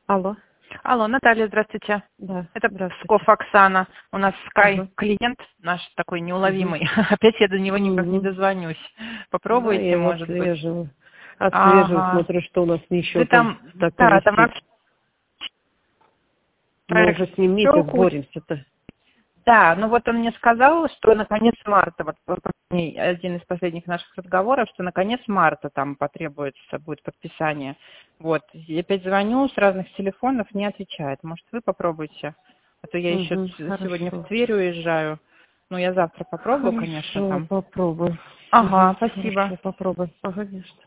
Алло. Алло, Наталья, здравствуйте. Да, Это здравствуйте. Псков Оксана. У нас Sky Ага. клиент наш такой Угу. неуловимый. Опять я до него никак не Угу. дозвонюсь. Да, я Попробуйте, его может быть. отслеживаю. Отслеживаю, Ага. смотрю, что у нас Вы еще там там, так да, там висит. Мы уже с ним месяц проект боремся-то. Да, ну вот он мне сказал, что на конец марта, вот один из последних наших разговоров, что на конец марта там потребуется будет подписание. Вот, я опять звоню с разных телефонов, не отвечает. Может, вы попробуйте? А то я еще Угу, сегодня в хорошо. Тверь уезжаю. Ну, я завтра попробую, конечно, Хорошо, там. попробую. Угу, Ага, спасибо. хорошо, попробую. Ага, конечно.